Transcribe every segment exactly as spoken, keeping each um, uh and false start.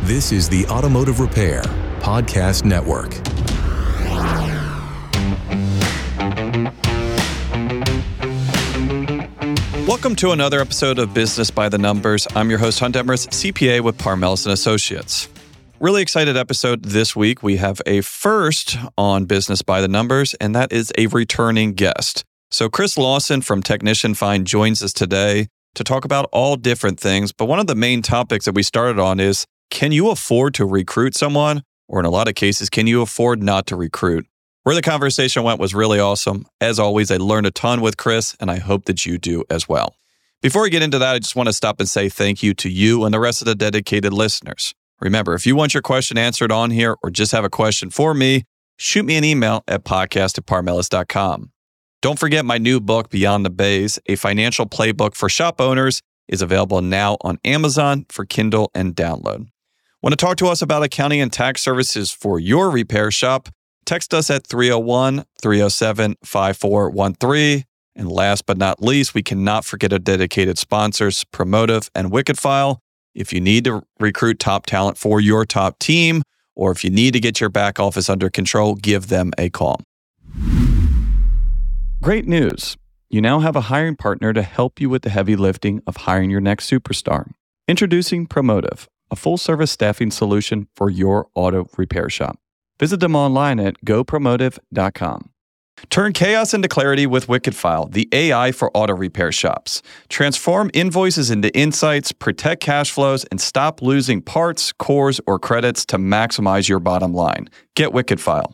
This is the Automotive Repair Podcast Network. Welcome to another episode of Business by the Numbers. I'm your host, Hunt Emrys, C P A with Parmelis and Associates. Really excited episode this week. We have a first on Business by the Numbers, and that is a returning guest. So Chris Lawson from Technician Find joins us today to talk about all different things. But one of the main topics that we started on is, can you afford to recruit someone? Or in a lot of cases, can you afford not to recruit? Where the conversation went was really awesome. As always, I learned a ton with Chris, and I hope that you do as well. Before we get into that, I just want to stop and say thank you to you and the rest of the dedicated listeners. Remember, if you want your question answered on here or just have a question for me, shoot me an email at podcast at parmelis dot com. Don't forget my new book, Beyond the Bays, a financial playbook for shop owners, is available now on Amazon for Kindle and download. Want to talk to us about accounting and tax services for your repair shop? Text us at three oh one, three oh seven, five four one three. And last but not least, we cannot forget our dedicated sponsors, Promotive and Wickedfile. If you need to recruit top talent for your top team, or if you need to get your back office under control, give them a call. Great news. You now have a hiring partner to help you with the heavy lifting of hiring your next superstar. Introducing Promotive, a full-service staffing solution for your auto repair shop. Visit them online at go promotive dot com. Turn chaos into clarity with Wickedfile, the A I for auto repair shops. Transform invoices into insights, protect cash flows, and stop losing parts, cores, or credits to maximize your bottom line. Get Wickedfile.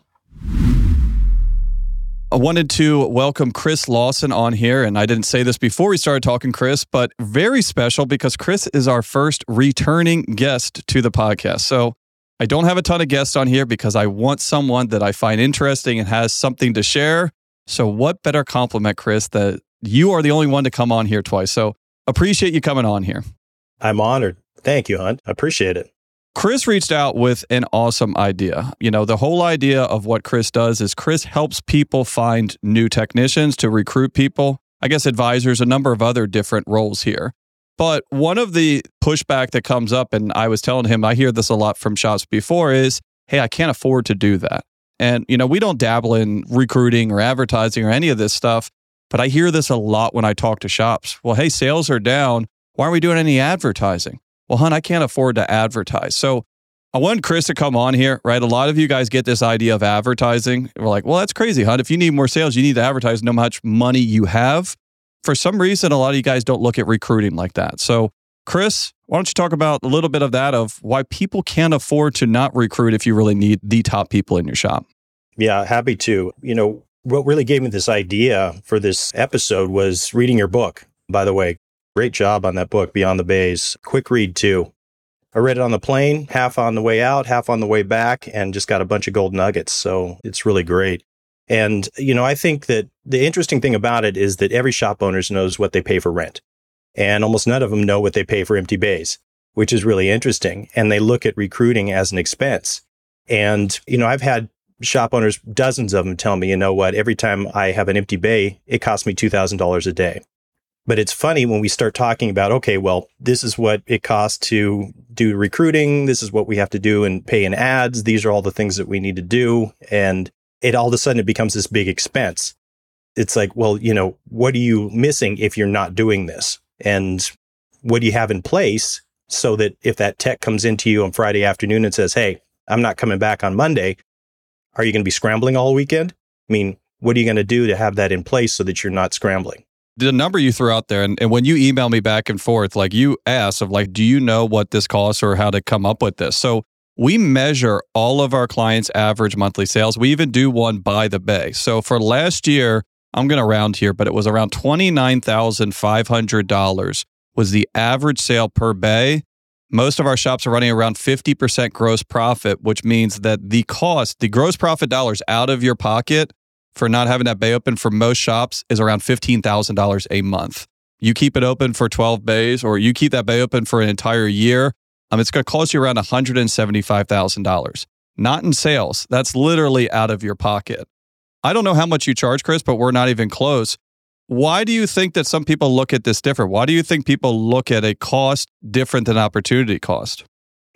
I wanted to welcome Chris Lawson on here, and I didn't say this before we started talking, Chris, but very special because Chris is our first returning guest to the podcast. So I don't have a ton of guests on here because I want someone that I find interesting and has something to share. So what better compliment, Chris, that you are the only one to come on here twice. So appreciate you coming on here. I'm honored. Thank you, Hunt. I appreciate it. Chris reached out with an awesome idea. You know, the whole idea of what Chris does is Chris helps people find new technicians to recruit people. I guess advisors, a number of other different roles here. But one of the pushback that comes up, and I was telling him, I hear this a lot from shops before, is, hey, I can't afford to do that. And, you know, we don't dabble in recruiting or advertising or any of this stuff, but I hear this a lot when I talk to shops. Well, hey, sales are down. Why aren't we doing any advertising? Well, hon, I can't afford to advertise. So I wanted Chris to come on here, right? A lot of you guys get this idea of advertising. We're like, well, that's crazy, hon. If you need more sales, you need to advertise no matter how much money you have. For some reason, a lot of you guys don't look at recruiting like that. So, Chris, why don't you talk about a little bit of that, of why people can't afford to not recruit if you really need the top people in your shop? Yeah, happy to. You know, what really gave me this idea for this episode was reading your book, by the way. Great job on that book, Beyond the Bays. Quick read, too. I read it on the plane, half on the way out, half on the way back, and just got a bunch of gold nuggets. So it's really great. And, you know, I think that the interesting thing about it is that every shop owner knows what they pay for rent. And almost none of them know what they pay for empty bays, which is really interesting. And they look at recruiting as an expense. And, you know, I've had shop owners, dozens of them, tell me, you know what, every time I have an empty bay, it costs me two thousand dollars a day. But it's funny when we start talking about, okay, well, this is what it costs to do recruiting. This is what we have to do and pay in ads. These are all the things that we need to do. And it all of a sudden it becomes this big expense. It's like, well, you know, what are you missing if you're not doing this? And what do you have in place so that if that tech comes into you on Friday afternoon and says, hey, I'm not coming back on Monday, are you going to be scrambling all weekend? I mean, what are you going to do to have that in place so that you're not scrambling? The number you threw out there, and, and when you email me back and forth, like you asked of like, do you know what this costs or how to come up with this? So we measure all of our clients' average monthly sales. We even do one by the bay. So for last year, I'm going to round here, but it was around twenty-nine thousand five hundred dollars was the average sale per bay. Most of our shops are running around fifty percent gross profit, which means that the cost, the gross profit dollars out of your pocket for not having that bay open for most shops is around fifteen thousand dollars a month. You keep it open for twelve bays, or you keep that bay open for an entire year, um, it's going to cost you around one hundred seventy-five thousand dollars. Not in sales. That's literally out of your pocket. I don't know how much you charge, Chris, but we're not even close. Why do you think that some people look at this different? Why do you think people look at a cost different than opportunity cost?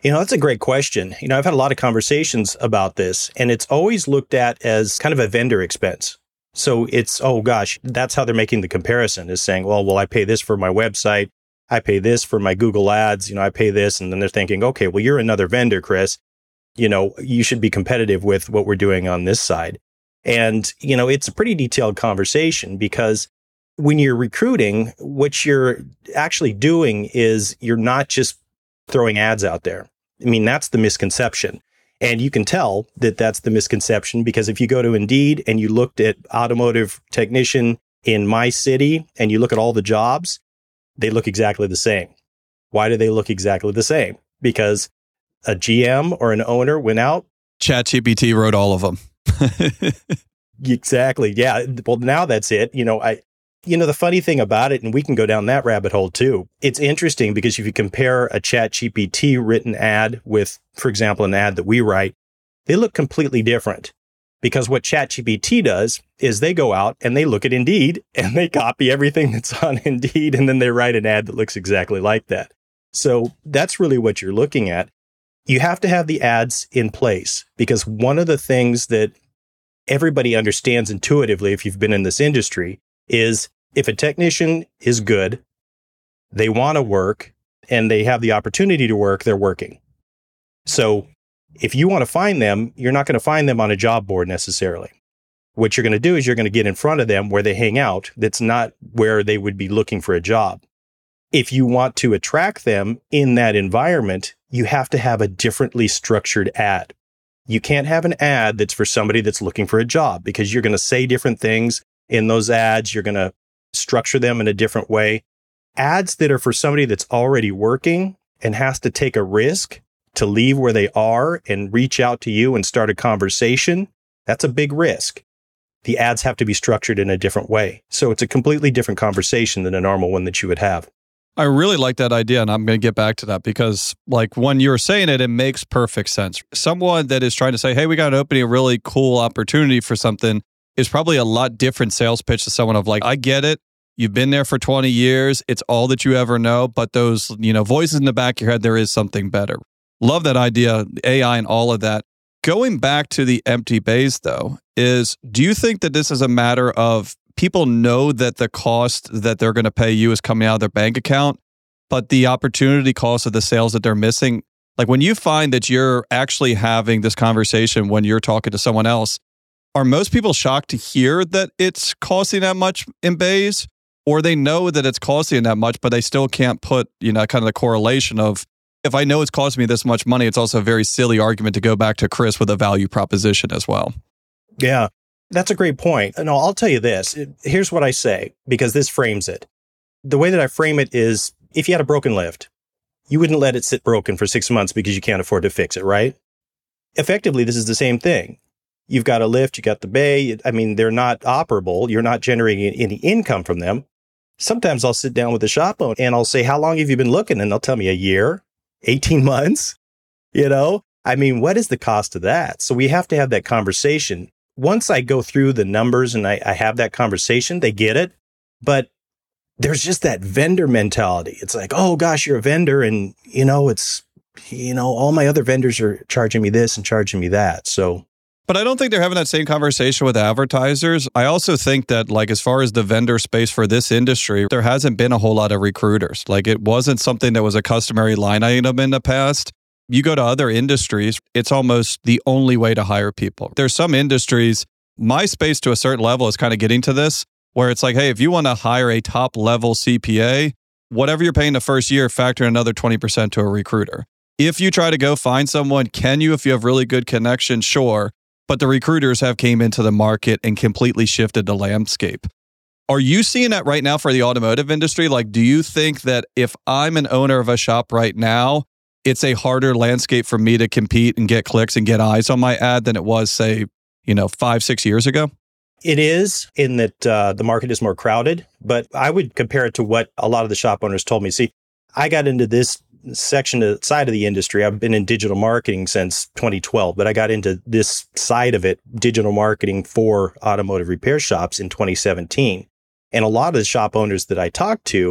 You know, that's a great question. You know, I've had a lot of conversations about this, and it's always looked at as kind of a vendor expense. So it's, oh gosh, that's how they're making the comparison, is saying, well, well, I pay this for my website. I pay this for my Google ads. You know, I pay this. And then they're thinking, okay, well, you're another vendor, Chris. You know, you should be competitive with what we're doing on this side. And, you know, it's a pretty detailed conversation, because when you're recruiting, what you're actually doing is you're not just throwing ads out there. I mean, that's the misconception. And you can tell that that's the misconception, because if you go to Indeed and you looked at automotive technician in my city and you look at all the jobs, they look exactly the same. Why do they look exactly the same? Because a G M or an owner went out. ChatGPT wrote all of them. Exactly. Yeah. Well, now that's it. You know, I, you know, the funny thing about it, and we can go down that rabbit hole too. It's interesting because if you compare a ChatGPT written ad with, for example, an ad that we write, they look completely different. Because what ChatGPT does is they go out and they look at Indeed and they copy everything that's on Indeed, and then they write an ad that looks exactly like that. So that's really what you're looking at. You have to have the ads in place, because one of the things that everybody understands intuitively, if you've been in this industry, is if a technician is good, they want to work, and they have the opportunity to work, they're working. So if you want to find them, you're not going to find them on a job board necessarily. What you're going to do is you're going to get in front of them where they hang out. That's not where they would be looking for a job. If you want to attract them in that environment, you have to have a differently structured ad. You can't have an ad that's for somebody that's looking for a job, because you're going to say different things in those ads. You're going to structure them in a different way. Ads that are for somebody that's already working and has to take a risk to leave where they are and reach out to you and start a conversation, that's a big risk. The ads have to be structured in a different way. So it's a completely different conversation than a normal one that you would have. I really like that idea, and I'm going to get back to that, because like when you're saying it, it makes perfect sense. Someone that is trying to say, hey, we got an opening, a really cool opportunity for something, is probably a lot different sales pitch to someone of like, I get it. You've been there for twenty years. It's all that you ever know. But those, you know, voices in the back of your head, there is something better. Love that idea, A I and all of that. Going back to the empty bays, though, is do you think that this is a matter of people know that the cost that they're going to pay you is coming out of their bank account, but the opportunity cost of the sales that they're missing? Like when you find that you're actually having this conversation when you're talking to someone else, are most people shocked to hear that it's costing that much in bays? Or they know that it's costing that much, but they still can't put, you know, kind of the correlation of, if I know it's costing me this much money, it's also a very silly argument to go back to Chris with a value proposition as well. Yeah, that's a great point. And I'll tell you this. Here's what I say, because this frames it. The way that I frame it is, if you had a broken lift, you wouldn't let it sit broken for six months because you can't afford to fix it, right? Effectively, this is the same thing. You've got a lift, you got the bay. I mean, they're not operable. You're not generating any income from them. Sometimes I'll sit down with the shop owner and I'll say, how long have you been looking? And they'll tell me a year, eighteen months, you know? I mean, what is the cost of that? So we have to have that conversation. Once I go through the numbers and I, I have that conversation, they get it. But there's just that vendor mentality. It's like, oh gosh, you're a vendor. And, you know, it's, you know, all my other vendors are charging me this and charging me that. So. But I don't think they're having that same conversation with advertisers. I also think that, like, as far as the vendor space for this industry, there hasn't been a whole lot of recruiters. Like, it wasn't something that was a customary line item in the past. You go to other industries, it's almost the only way to hire people. There's some industries, my space to a certain level is kind of getting to this, where it's like, hey, if you want to hire a top level C P A, whatever you're paying the first year, factor in another twenty percent to a recruiter. If you try to go find someone, can you, if you have really good connections? Sure. But the recruiters have came into the market and completely shifted the landscape. Are you seeing that right now for the automotive industry? Like, do you think that if I'm an owner of a shop right now, it's a harder landscape for me to compete and get clicks and get eyes on my ad than it was, say, you know, five, six years ago? It is, in that uh, the market is more crowded, but I would compare it to what a lot of the shop owners told me. See, I got into this section of, side of the industry. I've been in digital marketing since twenty twelve, but I got into this side of it, digital marketing for automotive repair shops, in twenty seventeen. And a lot of the shop owners that I talked to,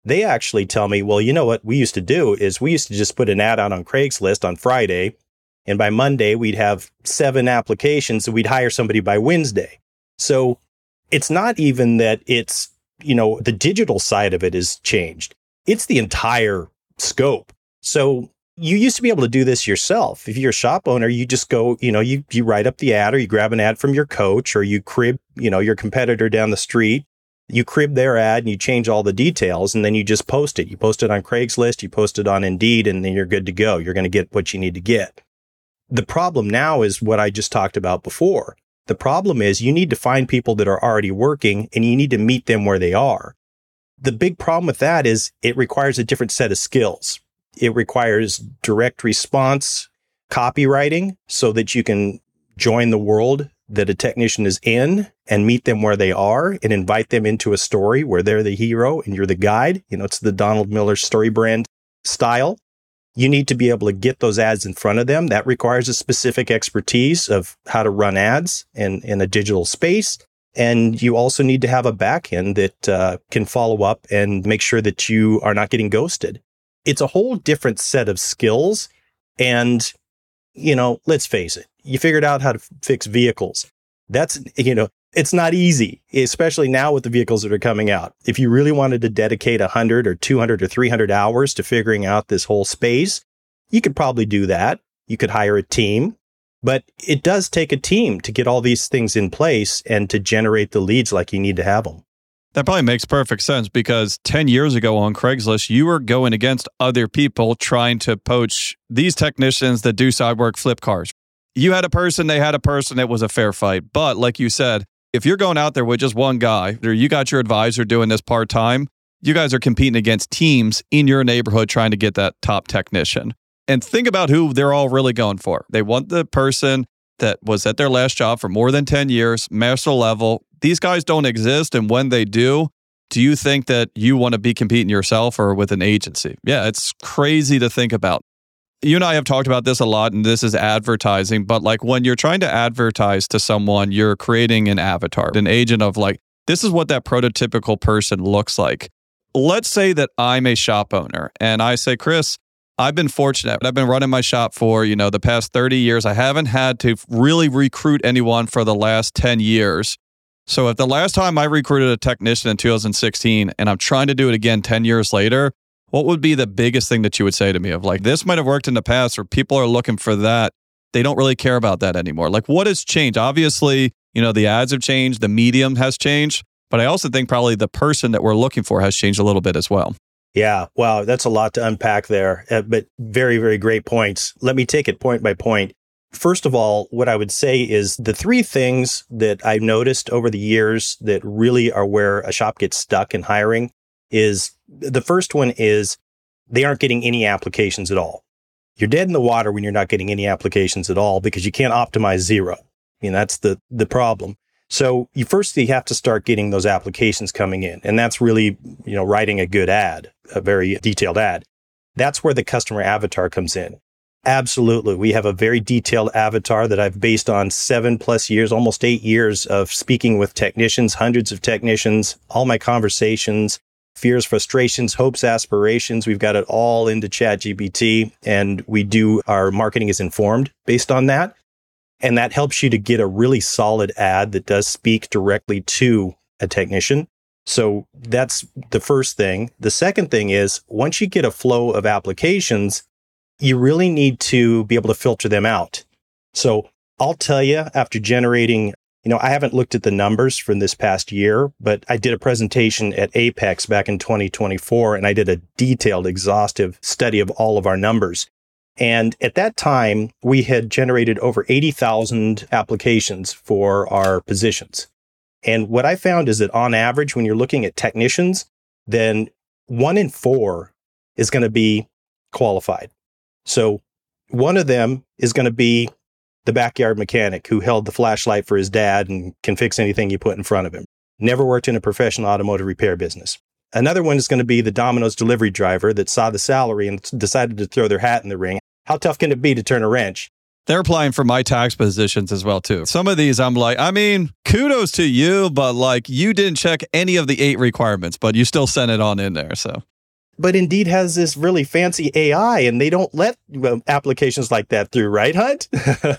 They actually tell me, well, you know what we used to do is we used to just put an ad out on Craigslist on Friday. And by Monday, we'd have seven applications and we'd hire somebody by Wednesday. So it's not even that it's, you know, the digital side of it has changed. It's the entire scope. So you used to be able to do this yourself. If you're a shop owner, you just go, you know, you, you write up the ad or you grab an ad from your coach or you crib, you know, your competitor down the street. You crib their ad and you change all the details and then you just post it. You post it on Craigslist, you post it on Indeed, and then you're good to go. You're going to get what you need to get. The problem now is what I just talked about before. The problem is you need to find people that are already working and you need to meet them where they are. The big problem with that is it requires a different set of skills. It requires direct response copywriting so that you can join the world that a technician is in and meet them where they are and invite them into a story where they're the hero and you're the guide. You know, it's the Donald Miller story brand style. You need to be able to get those ads in front of them. That requires a specific expertise of how to run ads in, in a digital space. And you also need to have a back end that uh, can follow up and make sure that you are not getting ghosted. It's a whole different set of skills. And, you know, let's face it, you figured out how to f- fix vehicles. That's, you know, it's not easy, especially now with the vehicles that are coming out. If you really wanted to dedicate one hundred or two hundred or three hundred hours to figuring out this whole space, you could probably do that. You could hire a team, but it does take a team to get all these things in place and to generate the leads like you need to have them. That probably makes perfect sense because ten years ago on Craigslist, you were going against other people trying to poach these technicians that do side work flip cars. You had a person, they had a person, it was a fair fight. But like you said, if you're going out there with just one guy, or you got your advisor doing this part-time, you guys are competing against teams in your neighborhood trying to get that top technician. And think about who they're all really going for. They want the person that was at their last job for more than ten years, master level. These guys don't exist. And when they do, do you think that you want to be competing yourself or with an agency? Yeah, it's crazy to think about. You and I have talked about this a lot, and this is advertising, but like when you're trying to advertise to someone, you're creating an avatar, an agent of like, this is what that prototypical person looks like. Let's say that I'm a shop owner and I say, Chris, I've been fortunate. I've been running my shop for, you know, the past thirty years. I haven't had to really recruit anyone for the last ten years. So if the last time I recruited a technician in two thousand sixteen and I'm trying to do it again ten years later, what would be the biggest thing that you would say to me of like, this might have worked in the past or people are looking for that. They don't really care about that anymore. Like what has changed? Obviously, you know, the ads have changed, the medium has changed, but I also think probably the person that we're looking for has changed a little bit as well. Yeah. Wow. That's a lot to unpack there, uh, but very, very great points. Let me take it point by point. First of all, what I would say is the three things that I've noticed over the years that really are where a shop gets stuck in hiring is the first one is they aren't getting any applications at all. You're dead in the water when you're not getting any applications at all because you can't optimize zero. I mean, that's the, the problem. So you first you have to start getting those applications coming in. And that's really, you know, writing a good ad, a very detailed ad. That's where the customer avatar comes in. Absolutely. We have a very detailed avatar that I've based on seven plus years, almost eight years of speaking with technicians, hundreds of technicians, all my conversations, fears, frustrations, hopes, aspirations. We've got it all into ChatGPT, and we do our marketing is informed based on that. And that helps you to get a really solid ad that does speak directly to a technician. So that's the first thing. The second thing is once you get a flow of applications, you really need to be able to filter them out. So I'll tell you, after generating, you know, I haven't looked at the numbers from this past year, but I did a presentation at Apex back in twenty twenty-four, and I did a detailed, exhaustive study of all of our numbers. And at that time, we had generated over eighty thousand applications for our positions. And what I found is that on average, when you're looking at technicians, then one in four is going to be qualified. So one of them is going to be the backyard mechanic who held the flashlight for his dad and can fix anything you put in front of him. Never worked in a professional automotive repair business. Another one is going to be the Domino's delivery driver that saw the salary and decided to throw their hat in the ring. How tough can it be to turn a wrench? They're applying for my tax positions as well, too. Some of these, I'm like, I mean, kudos to you, but like you didn't check any of the eight requirements, but you still sent it on in there. So but Indeed has this really fancy A I and they don't let applications like that through, right, Hunt?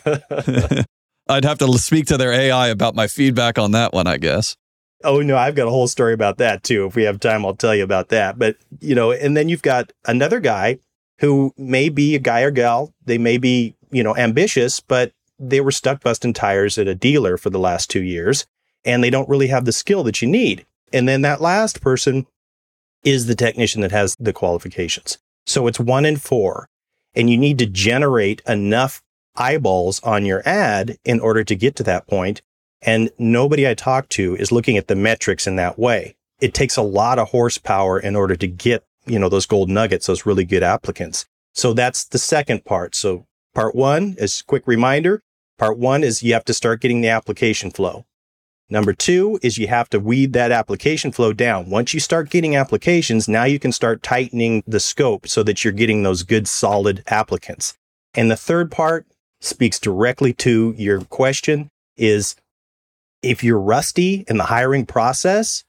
I'd have to speak to their A I about my feedback on that one, I guess. Oh, no, I've got a whole story about that, too. If we have time, I'll tell you about that. But, you know, and then you've got another guy who may be a guy or gal. They may be, you know, ambitious, but they were stuck busting tires at a dealer for the last two years, and they don't really have the skill that you need. And then that last person is the technician that has the qualifications. So it's one in four, and you need to generate enough eyeballs on your ad in order to get to that point. And nobody I talk to is looking at the metrics in that way. It takes a lot of horsepower in order to get, you know, those gold nuggets, those really good applicants. So that's the second part. So part one is quick reminder. Part one is you have to start getting the application flow. Number two is you have to weed that application flow down. Once you start getting applications, now you can start tightening the scope so that you're getting those good, solid applicants. And the third part speaks directly to your question is, if you're rusty in the hiring process,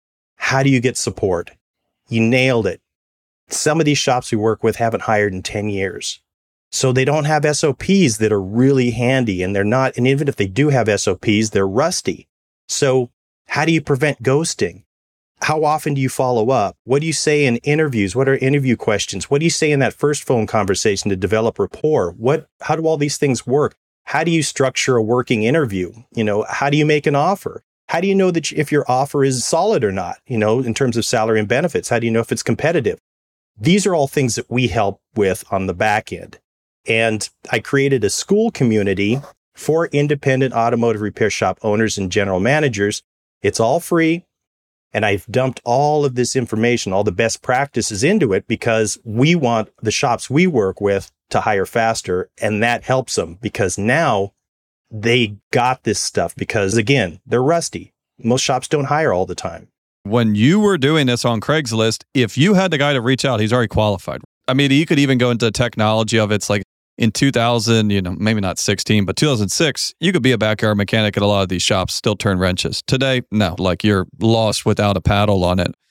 how do you get support? You nailed it. Some of these shops we work with haven't hired in ten years. So they don't have S O Ps that are really handy, and they're not, and even if they do have S O Ps, they're rusty. So how do you prevent ghosting? How often do you follow up? What do you say in interviews? What are interview questions? What do you say in that first phone conversation to develop rapport? What, how do all these things work? How do you structure a working interview? You know, how do you make an offer? How do you know that if your offer is solid or not? You know, in terms of salary and benefits, how do you know if it's competitive? These are all things that we help with on the back end. And I created a school community for independent automotive repair shop owners and general managers. It's all free. And I've dumped all of this information, all the best practices into it because we want the shops we work with to hire faster. And that helps them because now they got this stuff because, again, they're rusty. Most shops don't hire all the time. When you were doing this on Craigslist, if you had the guy to reach out, he's already qualified. I mean, you could even go into the technology of it's like in two thousand, you know, maybe not sixteen, but two thousand six, you could be a backyard mechanic at a lot of these shops, still turn wrenches. Today, no, like you're lost without a paddle on it.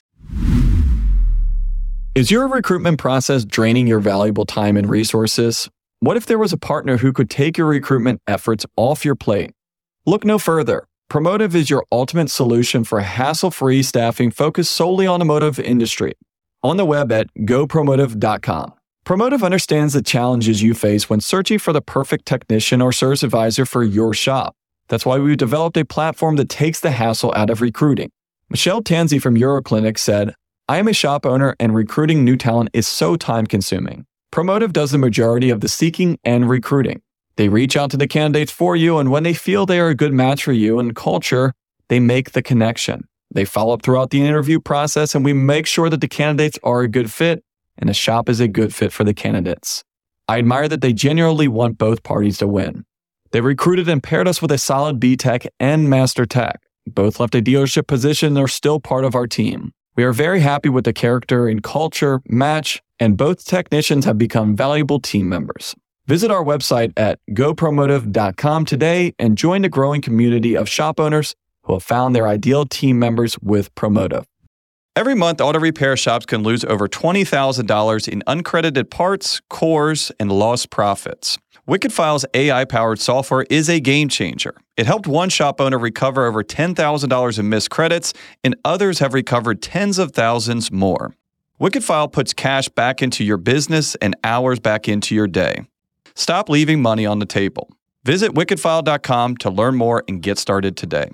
Is your recruitment process draining your valuable time and resources? What if there was a partner who could take your recruitment efforts off your plate? Look no further. Promotive is your ultimate solution for hassle-free staffing focused solely on the automotive industry. On the web at go promotive dot com. Promotive understands the challenges you face when searching for the perfect technician or service advisor for your shop. That's why we've developed a platform that takes the hassle out of recruiting. Michelle Tanzi from Euroclinic said, I am a shop owner and recruiting new talent is so time-consuming. Promotive does the majority of the seeking and recruiting. They reach out to the candidates for you, and when they feel they are a good match for you and culture, they make the connection. They follow up throughout the interview process, and we make sure that the candidates are a good fit and the shop is a good fit for the candidates. I admire that they genuinely want both parties to win. They recruited and paired us with a solid B-Tech and Master Tech. Both left a dealership position and are still part of our team. We are very happy with the character and culture match, and both technicians have become valuable team members. Visit our website at go promotive dot com today and join the growing community of shop owners who have found their ideal team members with Promotive. Every month, auto repair shops can lose over twenty thousand dollars in uncredited parts, cores, and lost profits. WickedFile's A I-powered software is a game changer. It helped one shop owner recover over ten thousand dollars in missed credits, and others have recovered tens of thousands more. WickedFile puts cash back into your business and hours back into your day. Stop leaving money on the table. Visit wicked file dot com to learn more and get started today.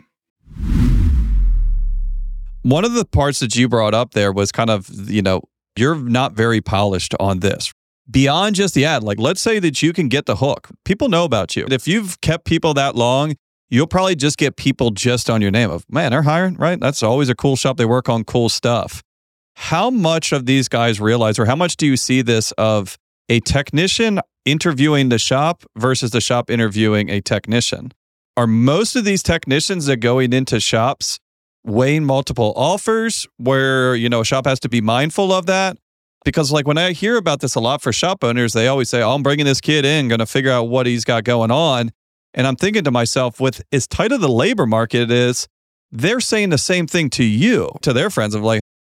One of the parts that you brought up there was kind of, you know, you're not very polished on this. Beyond just the ad, like let's say that you can get the hook. People know about you. If you've kept people that long, you'll probably just get people just on your name of, man, they're hiring, right? That's always a cool shop. They work on cool stuff. How much of these guys realize, or how much do you see this of a technician interviewing the shop versus the shop interviewing a technician? Are most of these technicians that going into shops weighing multiple offers where, you know, a shop has to be mindful of that? Because like when I hear about this a lot for shop owners, they always say, oh, I'm bringing this kid in, going to figure out what he's got going on. And I'm thinking to myself, with as tight of the labor market is, they're saying the same thing to you, to their friends of like,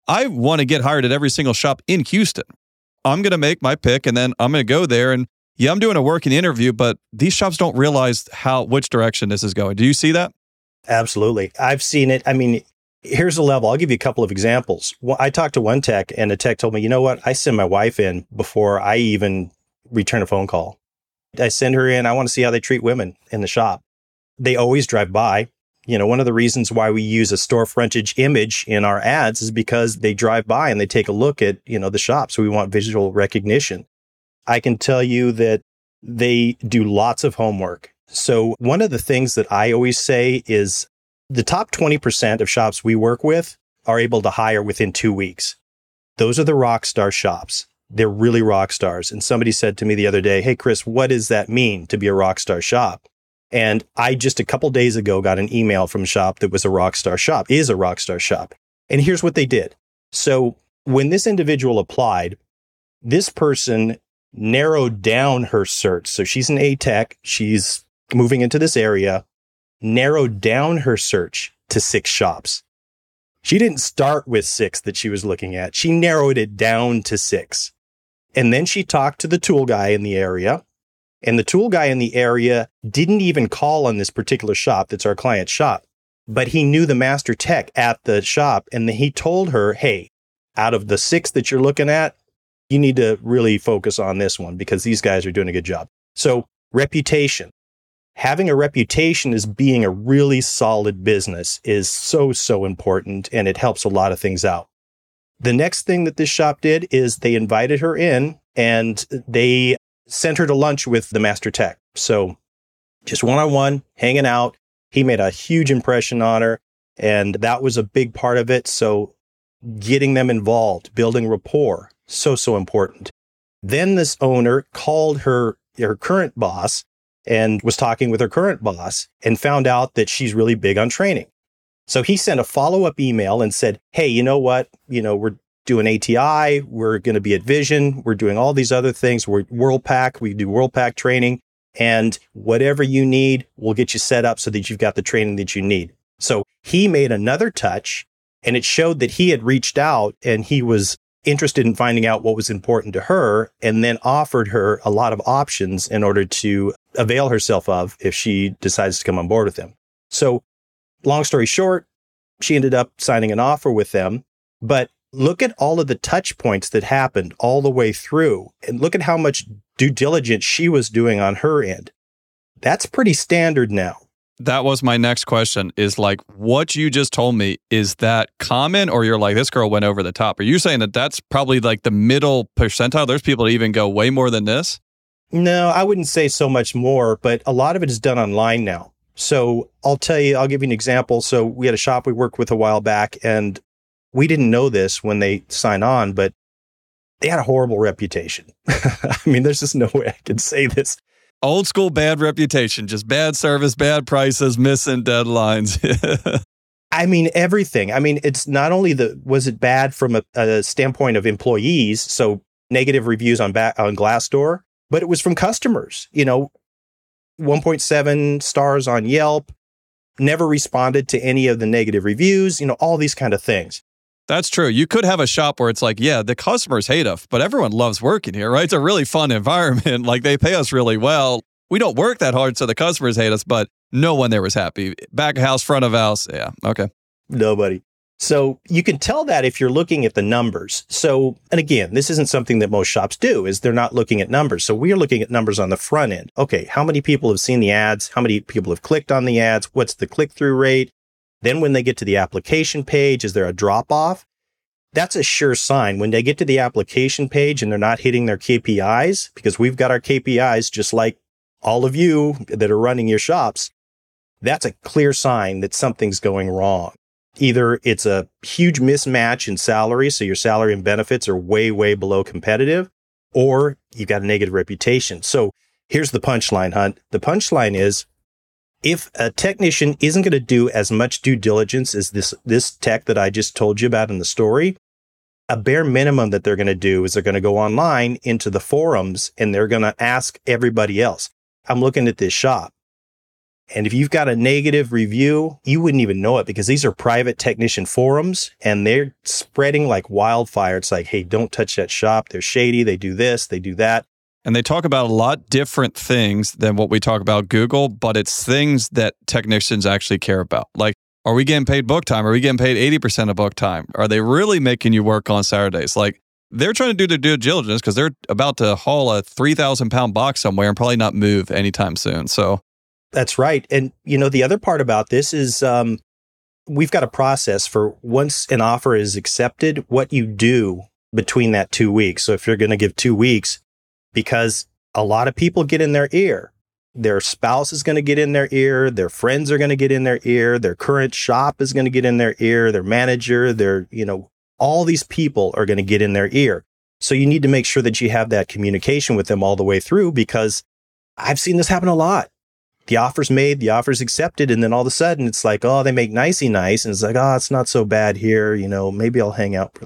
I want to get hired at every single shop in Houston. I'm going to make my pick and then I'm going to go there. And yeah, I'm doing a working interview, but these shops don't realize how, which direction this is going. Do you see that? Absolutely. I've seen it. I mean, here's a level. I'll give you a couple of examples. Well, I talked to one tech and the tech told me, you know what? I send my wife in before I even return a phone call. I send her in. I want to see how they treat women in the shop. They always drive by. You know, one of the reasons why we use a store frontage image in our ads is because they drive by and they take a look at, you know, the shop. So we want visual recognition. I can tell you that they do lots of homework. So one of the things that I always say is the top twenty percent of shops we work with are able to hire within two weeks. Those are the rock star shops. They're really rock stars. And somebody said to me the other day, hey, Chris, what does that mean to be a rock star shop? And I just a couple days ago got an email from a shop that was a rock star shop, is a rock star shop. And here's what they did. So when this individual applied, this person narrowed down her search. So she's an A tech. She's moving into this area, narrowed down her search to six shops. She didn't start with six that she was looking at. She narrowed it down to six. And then she talked to the tool guy in the area. And the tool guy in the area didn't even call on this particular shop that's our client's shop. But he knew the master tech at the shop. And he told her, hey, out of the six that you're looking at, you need to really focus on this one because these guys are doing a good job. So reputation. Having a reputation as being a really solid business is so, so important. And it helps a lot of things out. The next thing that this shop did is they invited her in and they sent her to lunch with the master tech. So just one-on-one, hanging out. He made a huge impression on her. And that was a big part of it. So getting them involved, building rapport, so, so important. Then this owner called her, her current boss and was talking with her current boss and found out that she's really big on training. So he sent a follow-up email and said, hey, you know what? You know, we're doing A T I. We're going to be at Vision. We're doing all these other things. We're WorldPack. We do WorldPack training. And whatever you need, we'll get you set up so that you've got the training that you need. So he made another touch and it showed that he had reached out and he was interested in finding out what was important to her and then offered her a lot of options in order to avail herself of if she decides to come on board with them. So long story short, she ended up signing an offer with them. But look at all of the touch points that happened all the way through and look at how much due diligence she was doing on her end. That's pretty standard now. That was my next question is like, what you just told me, is that common or you're like, this girl went over the top? Are you saying that that's probably like the middle percentile? There's people that even go way more than this? No, I wouldn't say so much more, but a lot of it is done online now. So I'll tell you, I'll give you an example. So we had a shop we worked with a while back and we didn't know this when they signed on, but they had a horrible reputation. I mean, there's just no way I can say this. Old school bad reputation, just bad service, bad prices, missing deadlines. I mean, everything. I mean, it's not only the, was it bad from a, a standpoint of employees, so negative reviews on ba- on Glassdoor, but it was from customers, you know, one point seven stars on Yelp, never responded to any of the negative reviews, you know, all these kind of things. That's true. You could have a shop where it's like, yeah, the customers hate us, but everyone loves working here, right? It's a really fun environment. Like they pay us really well. We don't work that hard, so the customers hate us, but no one there was happy. Back of house, front of house. Yeah. Okay. Nobody. So you can tell that if you're looking at the numbers. So, and again, this isn't something that most shops do, is they're not looking at numbers. So we are looking at numbers on the front end. Okay. How many people have seen the ads? How many people have clicked on the ads? What's the click-through rate? Then when they get to the application page, is there a drop off? That's a sure sign. When they get to the application page and they're not hitting their K P Is, because we've got our K P Is just like all of you that are running your shops, that's a clear sign that something's going wrong. Either it's a huge mismatch in salary, so your salary and benefits are way, way below competitive, or you've got a negative reputation. So here's the punchline, Hunt. The punchline is, if a technician isn't going to do as much due diligence as this, this tech that I just told you about in the story, a bare minimum that they're going to do is they're going to go online into the forums and they're going to ask everybody else. I'm looking at this shop. And if you've got a negative review, you wouldn't even know it because these are private technician forums and they're spreading like wildfire. It's like, hey, don't touch that shop. They're shady. They do this, they do that. And they talk about a lot different things than what we talk about Google, but it's things that technicians actually care about. Like, are we getting paid book time? Are we getting paid eighty percent of book time? Are they really making you work on Saturdays? Like, they're trying to do their due diligence because they're about to haul a three thousand pound box somewhere and probably not move anytime soon. So that's right. And, you know, the other part about this is um, we've got a process for once an offer is accepted, what you do between that two weeks. So if you're going to give two weeks, because a lot of people get in their ear, their spouse is going to get in their ear, their friends are going to get in their ear, their current shop is going to get in their ear, their manager, their, you know, all these people are going to get in their ear. So you need to make sure that you have that communication with them all the way through, because I've seen this happen a lot. The offer's made, the offer's accepted, and then all of a sudden it's like, oh, they make nicey nice, and it's like, oh, it's not so bad here, you know, maybe I'll hang out.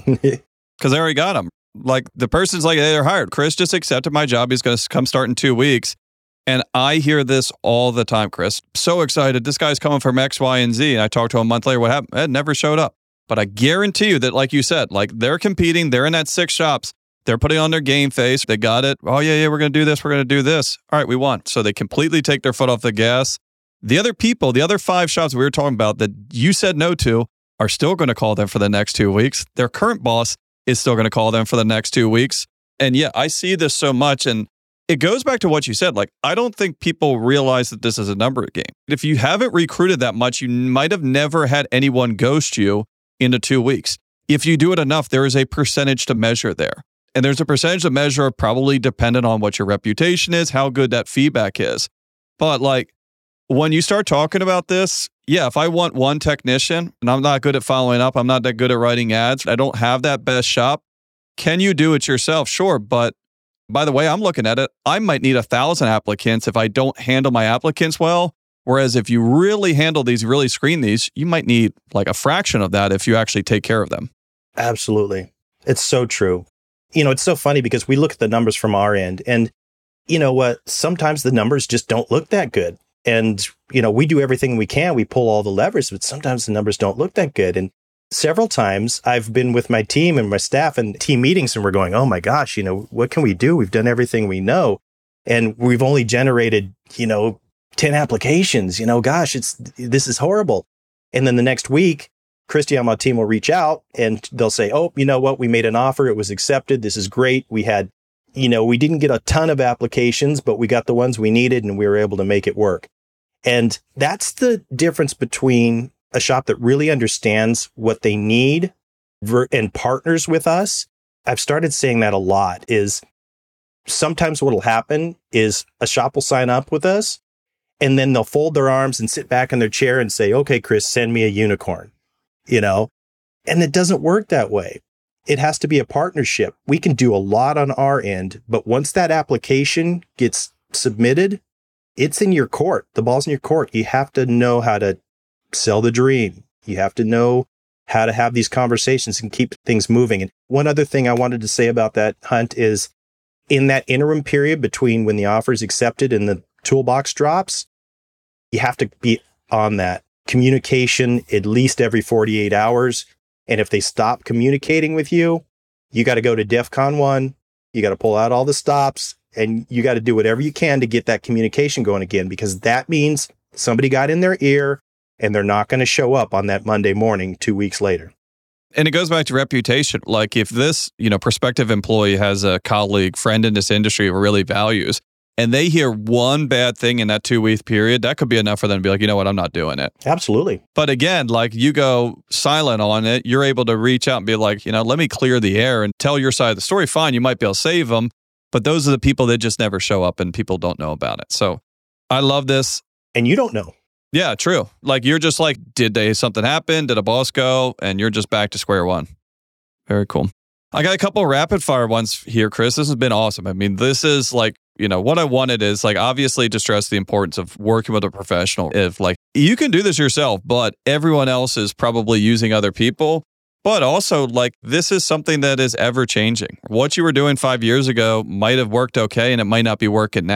Because I already got them. Like, the person's like, hey, they're hired. Chris just accepted my job. He's going to come start in two weeks. And I hear this all the time, Chris. So excited. This guy's coming from X, Y, and Z. And I talked to him a month later. What happened? It never showed up. But I guarantee you that, like you said, like, they're competing. They're in that six shops. They're putting on their game face. They got it. Oh, yeah, yeah, we're going to do this. We're going to do this. All right, we won. So they completely take their foot off the gas. The other people, the other five shops we were talking about that you said no to are still going to call them for the next two weeks. Their current boss is still going to call them for the next two weeks. And yeah, I see this so much. And it goes back to what you said. Like, I don't think people realize that this is a number game. If you haven't recruited that much, you might have never had anyone ghost you into two weeks. If you do it enough, there is a percentage to measure there. And there's a percentage to measure probably dependent on what your reputation is, how good that feedback is. But like, when you start talking about this, yeah, if I want one technician and I'm not good at following up, I'm not that good at writing ads, I don't have that best shop, can you do it yourself? Sure. But by the way, I'm looking at it, I might need a thousand applicants if I don't handle my applicants well. Whereas if you really handle these, really screen these, you might need like a fraction of that if you actually take care of them. Absolutely. It's so true. You know, it's so funny because we look at the numbers from our end and you know what, sometimes the numbers just don't look that good. And, you know, we do everything we can. We pull all the levers, but sometimes the numbers don't look that good. And several times I've been with my team and my staff in team meetings and we're going, oh my gosh, you know, what can we do? We've done everything we know. And we've only generated, you know, ten applications, you know, gosh, it's, this is horrible. And then the next week, Christy on my team will reach out and they'll say, oh, you know what? We made an offer. It was accepted. This is great. We had, you know, we didn't get a ton of applications, but we got the ones we needed and we were able to make it work. And that's the difference between a shop that really understands what they need and partners with us. I've started saying that a lot is sometimes what'll happen is a shop will sign up with us and then they'll fold their arms and sit back in their chair and say, okay, Chris, send me a unicorn, you know, and it doesn't work that way. It has to be a partnership. We can do a lot on our end, but once that application gets submitted, it's in your court. The ball's in your court. You have to know how to sell the dream. You have to know how to have these conversations and keep things moving. And one other thing I wanted to say about that, Hunt, is in that interim period between when the offer is accepted and the toolbox drops, you have to be on that communication at least every forty-eight hours. And if they stop communicating with you, you got to go to DEFCON one. You got to pull out all the stops and you got to do whatever you can to get that communication going again, because that means somebody got in their ear and they're not going to show up on that Monday morning two weeks later. And it goes back to reputation. Like if this, you know, prospective employee has a colleague, friend in this industry who really values, and they hear one bad thing in that two-week period, that could be enough for them to be like, you know what, I'm not doing it. Absolutely. But again, like you go silent on it, you're able to reach out and be like, you know, let me clear the air and tell your side of the story. Fine, you might be able to save them, but those are the people that just never show up and people don't know about it. So I love this. And you don't know. Yeah, true. Like you're just like, did they something happen? Did a boss go? And you're just back to square one. Very cool. I got a couple rapid fire ones here, Chris. This has been awesome. I mean, this is like, you know, what I wanted is like, obviously to stress the importance of working with a professional. If like, you can do this yourself, but everyone else is probably using other people. But also like, this is something that is ever changing. What you were doing five years ago might have worked okay, and it might not be working now.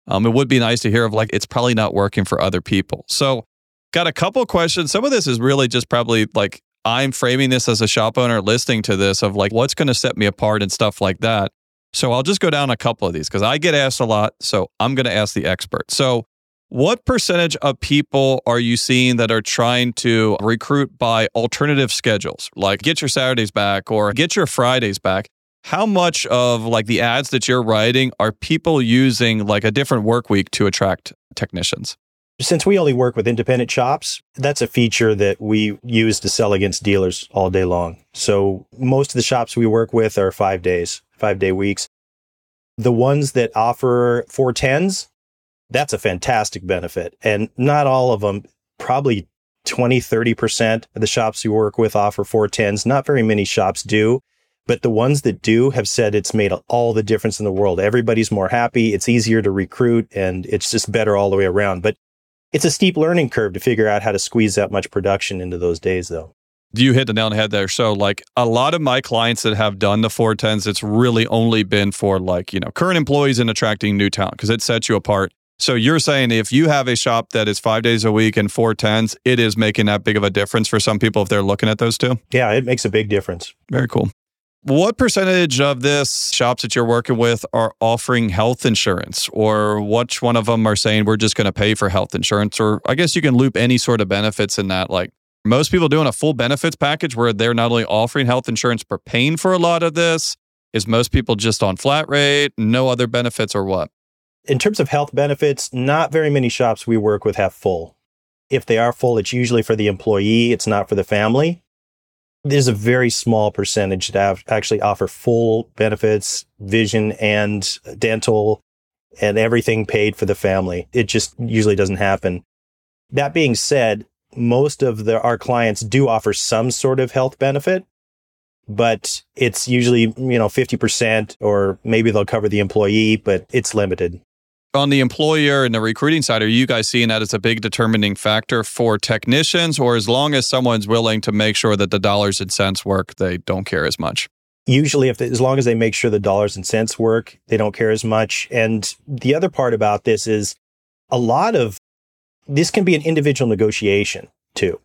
Um, it would be nice to hear of like, it's probably not working for other people. So got a couple questions. Some of this is really just probably like, I'm framing this as a shop owner listening to this of like, what's going to set me apart and stuff like that. So I'll just go down a couple of these because I get asked a lot. So I'm going to ask the expert. So what percentage of people are you seeing that are trying to recruit by alternative schedules? Like get your Saturdays back or get your Fridays back. How much of like the ads that you're writing are people using like a different work week to attract technicians? Since we only work with independent shops, that's a feature that we use to sell against dealers all day long. So most of the shops we work with are five days, five day weeks. The ones that offer four tens, that's a fantastic benefit. And not all of them, probably twenty, thirty percent of the shops we work with offer four tens. Not very many shops do. But the ones that do have said it's made all the difference in the world. Everybody's more happy. It's easier to recruit and it's just better all the way around. But it's a steep learning curve to figure out how to squeeze that much production into those days, though. You hit the nail on the head there. So like a lot of my clients that have done the four tens, it's really only been for like, you know, current employees and attracting new talent because it sets you apart. So you're saying if you have a shop that is five days a week and four tens, it is making that big of a difference for some people if they're looking at those two? Yeah, it makes a big difference. Very cool. What percentage of this shops that you're working with are offering health insurance, or which one of them are saying we're just going to pay for health insurance? Or I guess you can loop any sort of benefits in that. Like most people doing a full benefits package where they're not only offering health insurance but paying for a lot of this. Is most people just on flat rate, no other benefits, or what? In terms of health benefits, not very many shops we work with have full. If they are full, it's usually for the employee. It's not for the family. There's a very small percentage that actually offer full benefits, vision and dental, and everything paid for the family. It just usually doesn't happen. That being said, most of the, our clients do offer some sort of health benefit, but it's usually, you know, fifty percent, or maybe they'll cover the employee, but it's limited. On the employer and the recruiting side, are you guys seeing that as a big determining factor for technicians, or as long as someone's willing to make sure that the dollars and cents work, they don't care as much? Usually, if they, as long as they make sure the dollars and cents work, they don't care as much. And the other part about this is a lot of this can be an individual negotiation too.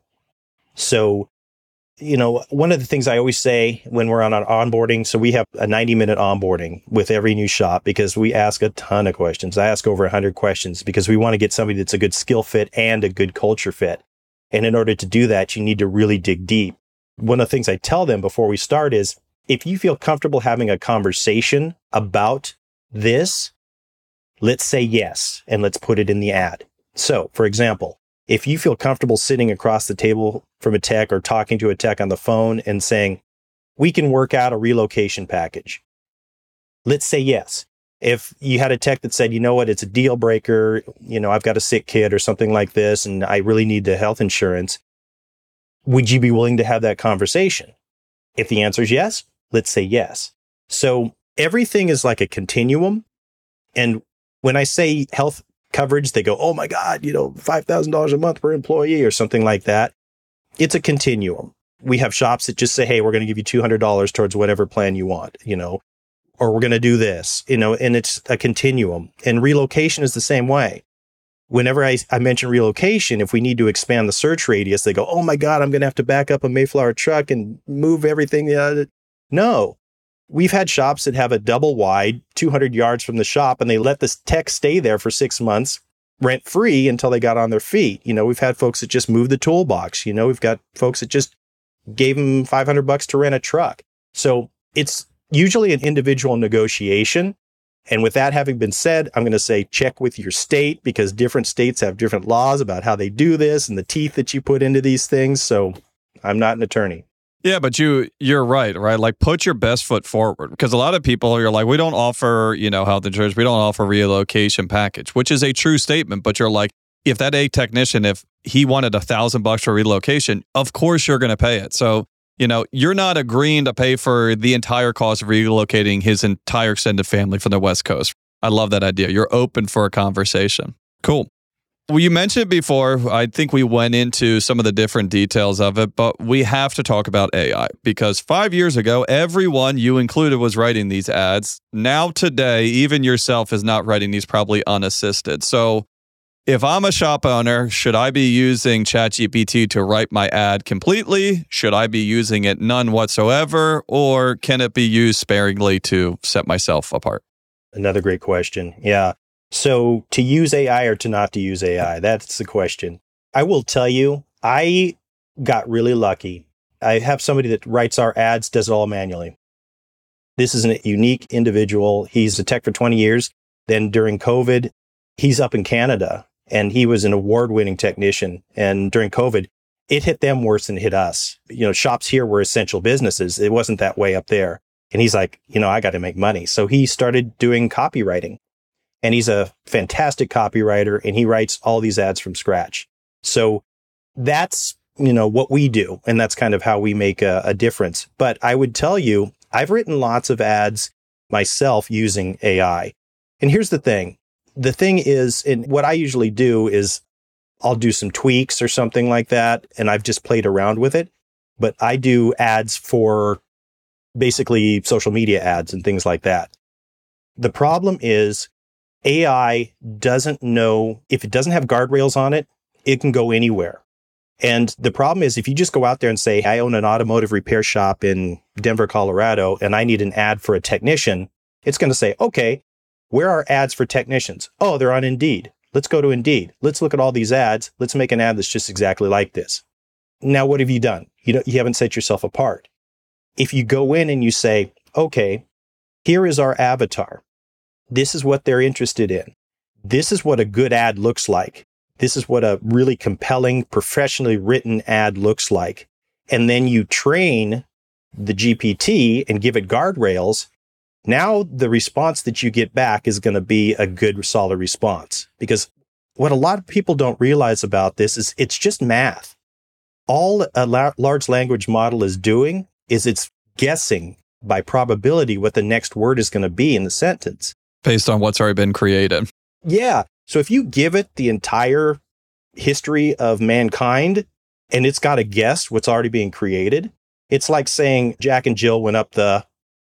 So, you know, one of the things I always say when we're on our onboarding, so we have a ninety minute onboarding with every new shop because we ask a ton of questions. I ask over one hundred questions because we want to get somebody that's a good skill fit and a good culture fit. And in order to do that, you need to really dig deep. One of the things I tell them before we start is, if you feel comfortable having a conversation about this, let's say yes, and let's put it in the ad. So, for example, if you feel comfortable sitting across the table from a tech or talking to a tech on the phone and saying, we can work out a relocation package, let's say yes. If you had a tech that said, you know what, it's a deal breaker, you know, I've got a sick kid or something like this, and I really need the health insurance, would you be willing to have that conversation? If the answer is yes, let's say yes. So everything is like a continuum. And when I say health coverage, they go, oh my God, you know, five thousand dollars a month per employee or something like that. It's a continuum. We have shops that just say, hey, we're going to give you two hundred dollars towards whatever plan you want, you know, or we're going to do this, you know, and it's a continuum. And relocation is the same way. Whenever I, I mention relocation, if we need to expand the search radius, they go, oh my God, I'm going to have to back up a Mayflower truck and move everything. Uh, no. We've had shops that have a double wide, two hundred yards from the shop, and they let this tech stay there for six months, rent free until they got on their feet. You know, we've had folks that just moved the toolbox. You know, we've got folks that just gave them five hundred bucks to rent a truck. So it's usually an individual negotiation. And with that having been said, I'm going to say check with your state, because different states have different laws about how they do this and the teeth that you put into these things. So I'm not an attorney. Yeah, but you, you're right, right? Like put your best foot forward, because a lot of people are like, we don't offer, you know, health insurance. We don't offer relocation package, which is a true statement. But you're like, if that A technician, if he wanted a thousand bucks for relocation, of course you're going to pay it. So, you know, you're not agreeing to pay for the entire cost of relocating his entire extended family from the West Coast. I love that idea. You're open for a conversation. Cool. Well, you mentioned before, I think we went into some of the different details of it, but we have to talk about A I because five years ago, everyone, you included, was writing these ads. Now today, even yourself is not writing these probably unassisted. So if I'm a shop owner, should I be using ChatGPT to write my ad completely? Should I be using it none whatsoever? Or can it be used sparingly to set myself apart? Another great question. Yeah. So to use A I or to not to use A I, that's the question. I will tell you, I got really lucky. I have somebody that writes our ads, does it all manually. This is a unique individual. He's a tech for twenty years. Then during COVID, he's up in Canada and he was an award-winning technician. And during COVID, it hit them worse than it hit us. You know, shops here were essential businesses. It wasn't that way up there. And he's like, you know, I got to make money. So he started doing copywriting. And he's a fantastic copywriter, and he writes all these ads from scratch. So that's, you know, what we do. And that's kind of how we make a, a difference. But I would tell you, I've written lots of ads myself using A I. And here's the thing. The thing is, and what I usually do is I'll do some tweaks or something like that. And I've just played around with it. But I do ads for basically social media ads and things like that. The problem is, A I doesn't know, if it doesn't have guardrails on it, it can go anywhere. And the problem is if you just go out there and say, I own an automotive repair shop in Denver, Colorado, and I need an ad for a technician, it's going to say, okay, where are ads for technicians? Oh, they're on Indeed. Let's go to Indeed. Let's look at all these ads. Let's make an ad that's just exactly like this. Now, what have you done? You don't, you haven't set yourself apart. If you go in and you say, okay, here is our avatar. This is what they're interested in. This is what a good ad looks like. This is what a really compelling, professionally written ad looks like. And then you train the G P T and give it guardrails. Now the response that you get back is going to be a good, solid response. Because what a lot of people don't realize about this is it's just math. All a la- large language model is doing is it's guessing by probability what the next word is going to be in the sentence. Based on what's already been created. Yeah. So if you give it the entire history of mankind and it's got to guess what's already being created, it's like saying Jack and Jill went up the,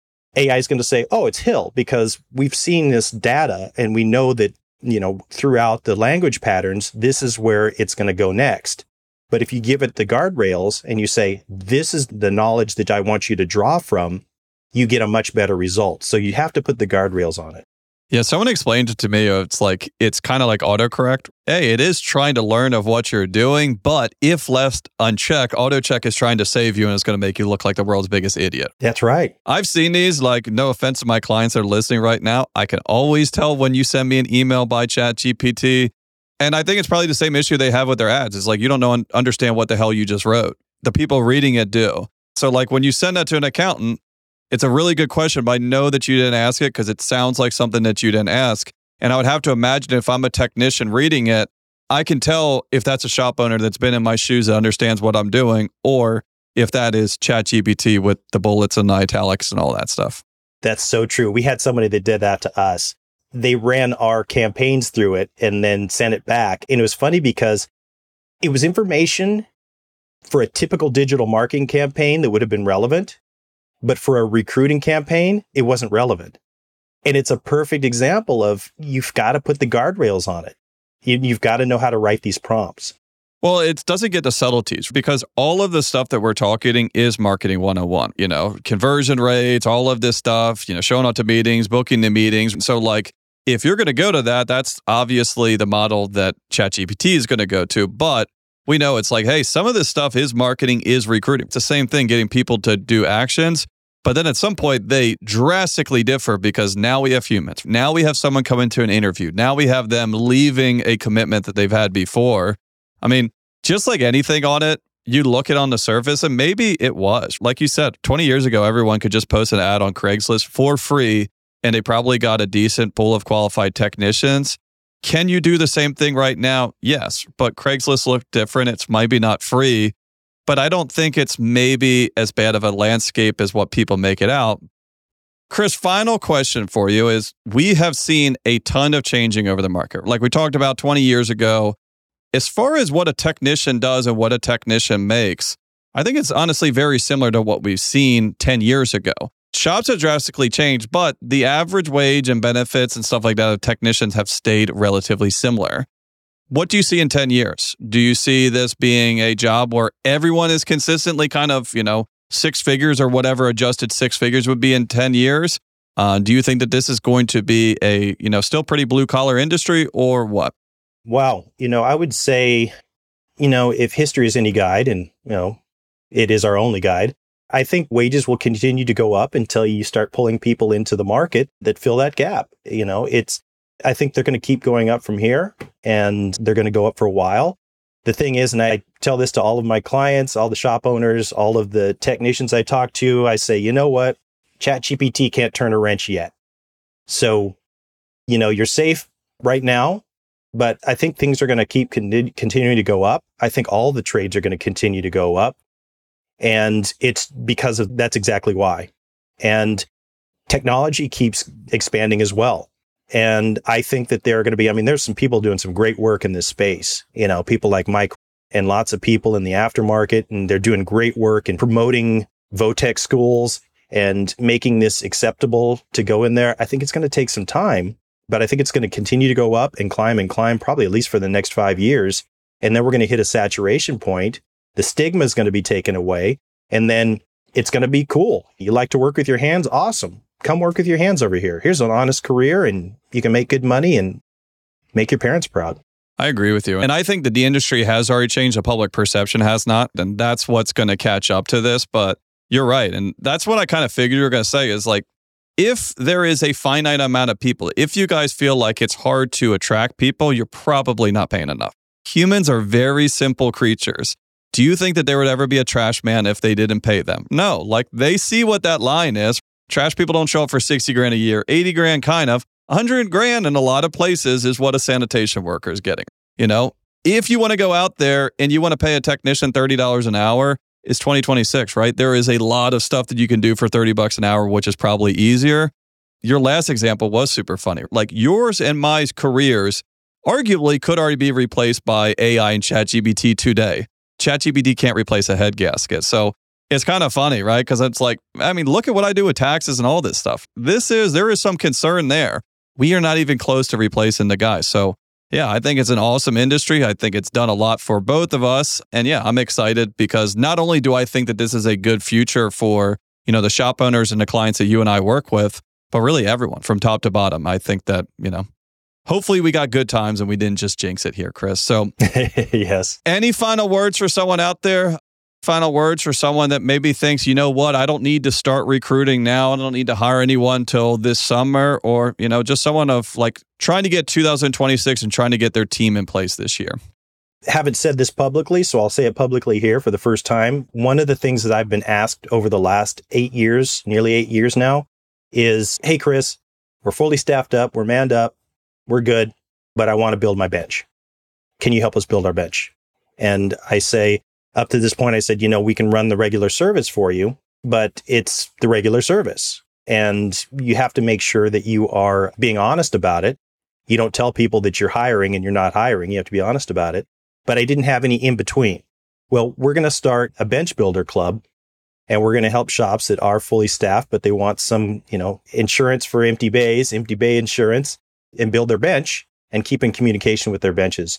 A I is going to say, oh, it's hill, because we've seen this data and we know that, you know, throughout the language patterns, this is where it's going to go next. But if you give it the guardrails and you say, this is the knowledge that I want you to draw from, you get a much better result. So you have to put the guardrails on it. Yeah, someone explained it to me. It's like, it's kind of like autocorrect. Hey, it is trying to learn of what you're doing, but if left unchecked, autocheck is trying to save you and it's going to make you look like the world's biggest idiot. That's right. I've seen these, like, no offense to my clients that are listening right now. I can always tell when you send me an email by ChatGPT. And I think it's probably the same issue they have with their ads. It's like, you don't know, understand what the hell you just wrote. The people reading it do. So like when you send that to an accountant, it's a really good question, but I know that you didn't ask it because it sounds like something that you didn't ask. And I would have to imagine if I'm a technician reading it, I can tell if that's a shop owner that's been in my shoes that understands what I'm doing, or if that is ChatGPT with the bullets and the italics and all that stuff. That's so true. We had somebody that did that to us. They ran our campaigns through it and then sent it back. And it was funny because it was information for a typical digital marketing campaign that would have been relevant. But for a recruiting campaign, it wasn't relevant. And it's a perfect example of you've got to put the guardrails on it. You, you've got to know how to write these prompts. Well, it doesn't get the subtleties because all of the stuff that we're talking is marketing one oh one, you know, conversion rates, all of this stuff, you know, showing up to meetings, booking the meetings. So like, if you're going to go to that, that's obviously the model that ChatGPT is going to go to. But we know it's like, hey, some of this stuff is marketing, is recruiting. It's the same thing, getting people to do actions. But then at some point, they drastically differ because now we have humans. Now we have someone come into an interview. Now we have them leaving a commitment that they've had before. I mean, just like anything on it, you look it on the surface and maybe it was. Like you said, twenty years ago, everyone could just post an ad on Craigslist for free and they probably got a decent pool of qualified technicians. Can you do the same thing right now? Yes, but Craigslist looked different. It's maybe not free. But I don't think it's maybe as bad of a landscape as what people make it out. Chris, final question for you is, we have seen a ton of changing over the market. Like we talked about twenty years ago, as far as what a technician does and what a technician makes, I think it's honestly very similar to what we've seen ten years ago. Shops have drastically changed, but the average wage and benefits and stuff like that of technicians have stayed relatively similar. What do you see in ten years? Do you see this being a job where everyone is consistently kind of, you know, six figures or whatever adjusted six figures would be in ten years? Uh, do you think that this is going to be a, you know, still pretty blue collar industry or what? Wow. You know, I would say, you know, if history is any guide, and, you know, it is our only guide, I think wages will continue to go up until you start pulling people into the market that fill that gap. You know, it's, I think they're going to keep going up from here, and they're going to go up for a while. The thing is, and I tell this to all of my clients, all the shop owners, all of the technicians I talk to, I say, you know what? ChatGPT can't turn a wrench yet. So, you know, you're safe right now, but I think things are going to keep con- continuing to go up. I think all the trades are going to continue to go up. And it's because of, that's exactly why. And technology keeps expanding as well. And I think that there are going to be, I mean, there's some people doing some great work in this space, you know, people like Mike and lots of people in the aftermarket, and they're doing great work in promoting Votech schools and making this acceptable to go in there. I think it's going to take some time, but I think it's going to continue to go up and climb and climb, probably at least for the next five years. And then we're going to hit a saturation point. The stigma is going to be taken away, and then it's going to be cool. You like to work with your hands? Awesome. Come work with your hands over here. Here's an honest career, and you can make good money and make your parents proud. I agree with you. And I think that the industry has already changed. The public perception has not. And that's what's going to catch up to this. But you're right. And that's what I kind of figured you were going to say is like, if there is a finite amount of people, if you guys feel like it's hard to attract people, you're probably not paying enough. Humans are very simple creatures. Do you think that there would ever be a trash man if they didn't pay them? No, like they see what that line is. Trash people don't show up for sixty grand a year, eighty grand kind of, one hundred grand in a lot of places is what a sanitation worker is getting. You know, if you want to go out there and you want to pay a technician thirty dollars an hour, it's twenty twenty-six, right? There is a lot of stuff that you can do for thirty bucks an hour, which is probably easier. Your last example was super funny. Like yours and my careers arguably could already be replaced by A I and ChatGPT today. ChatGPT can't replace a head gasket. So it's kind of funny, right? Because it's like, I mean, look at what I do with taxes and all this stuff. This is, there is some concern there. We are not even close to replacing the guy. So yeah, I think it's an awesome industry. I think it's done a lot for both of us. And yeah, I'm excited because not only do I think that this is a good future for, you know, the shop owners and the clients that you and I work with, but really everyone from top to bottom. I think that, you know, hopefully we got good times and we didn't just jinx it here, Chris. So yes. Any final words for someone out there? Final words for someone that maybe thinks, you know what, I don't need to start recruiting now. I don't need to hire anyone till this summer, or, you know, just someone of like trying to get two thousand twenty-six and trying to get their team in place this year. Haven't said this publicly, so I'll say it publicly here for the first time. One of the things that I've been asked over the last eight years, nearly eight years now, is, hey, Chris, we're fully staffed up. We're manned up. We're good, but I want to build my bench. Can you help us build our bench? And I say, up to this point, I said, you know, we can run the regular service for you, but it's the regular service. And you have to make sure that you are being honest about it. You don't tell people that you're hiring and you're not hiring. You have to be honest about it. But I didn't have any in between. Well, we're going to start a bench builder club, and we're going to help shops that are fully staffed, but they want some, you know, insurance for empty bays, empty bay insurance, and build their bench and keep in communication with their benches.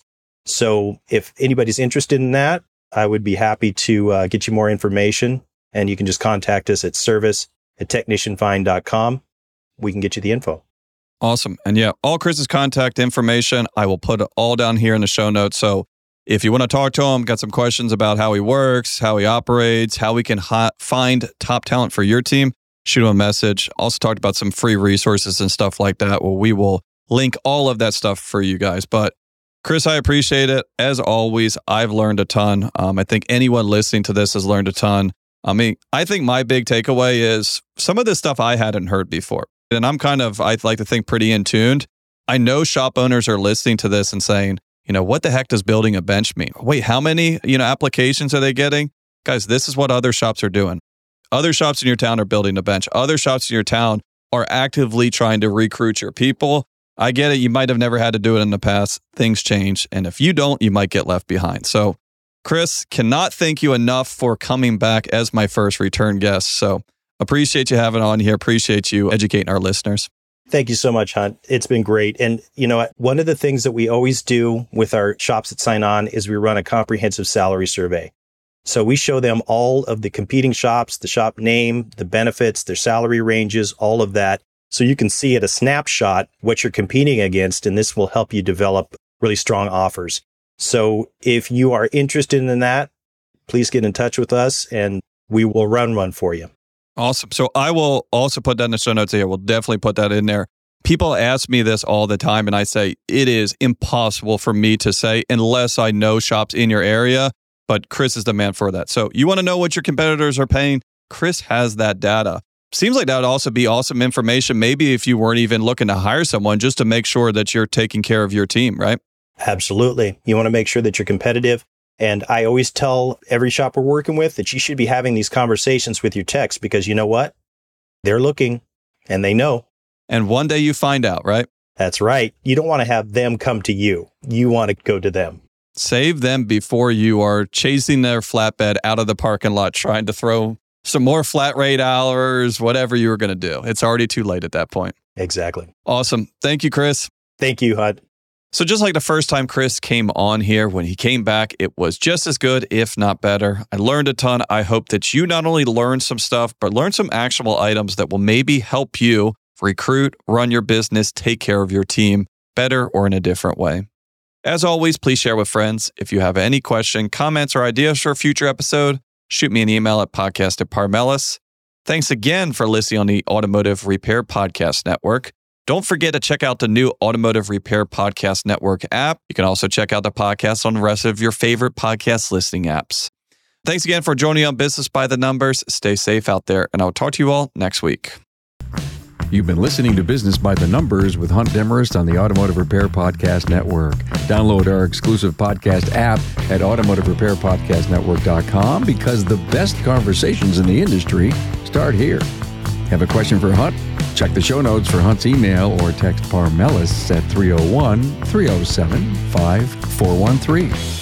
So if anybody's interested in that, I would be happy to uh, get you more information, and you can just contact us at service at technician find dot com. We can get you the info. Awesome. And yeah, all Chris's contact information, I will put it all down here in the show notes. So if you want to talk to him, got some questions about how he works, how he operates, how we can ha- find top talent for your team, shoot him a message. Also talked about some free resources and stuff like that. Well, we will link all of that stuff for you guys. But Chris, I appreciate it. As always, I've learned a ton. Um, I think anyone listening to this has learned a ton. I mean, I think my big takeaway is some of this stuff I hadn't heard before. And I'm kind of, I like to think, pretty in tuned. I know shop owners are listening to this and saying, you know, what the heck does building a bench mean? Wait, how many, you know, applications are they getting? Guys, this is what other shops are doing. Other shops in your town are building a bench. Other shops in your town are actively trying to recruit your people. I get it. You might have never had to do it in the past. Things change. And if you don't, you might get left behind. So, Chris, cannot thank you enough for coming back as my first return guest. So appreciate you having on here. Appreciate you educating our listeners. Thank you so much, Hunt. It's been great. And, you know, one of the things that we always do with our shops that sign on is we run a comprehensive salary survey. So we show them all of the competing shops, the shop name, the benefits, their salary ranges, all of that. So you can see at a snapshot what you're competing against, and this will help you develop really strong offers. So if you are interested in that, please get in touch with us and we will run one for you. Awesome. So I will also put that in the show notes here. We'll definitely put that in there. People ask me this all the time, and I say it is impossible for me to say unless I know shops in your area, but Chris is the man for that. So you want to know what your competitors are paying? Chris has that data. Seems like that would also be awesome information, maybe if you weren't even looking to hire someone, just to make sure that you're taking care of your team, right? Absolutely. You want to make sure that you're competitive. And I always tell every shop we're working with that you should be having these conversations with your techs because you know what? They're looking and they know. And one day you find out, right? That's right. You don't want to have them come to you. You want to go to them. Save them before you are chasing their flatbed out of the parking lot, trying to throw some more flat rate hours, whatever you were going to do. It's already too late at that point. Exactly. Awesome. Thank you, Chris. Thank you, Hud. So just like the first time Chris came on here, when he came back, it was just as good, if not better. I learned a ton. I hope that you not only learn some stuff, but learn some actionable items that will maybe help you recruit, run your business, take care of your team better or in a different way. As always, please share with friends. If you have any question, comments, or ideas for a future episode, shoot me an email at podcast at Parmelis. Thanks again for listening on the Automotive Repair Podcast Network. Don't forget to check out the new Automotive Repair Podcast Network app. You can also check out the podcast on the rest of your favorite podcast listening apps. Thanks again for joining on Business by the Numbers. Stay safe out there, and I'll talk to you all next week. You've been listening to Business by the Numbers with Hunt Demarest on the Automotive Repair Podcast Network. Download our exclusive podcast app at automotive repair podcast network dot com because the best conversations in the industry start here. Have a question for Hunt? Check the show notes for Hunt's email or text Parmelis at three oh one, three oh seven, five four one three.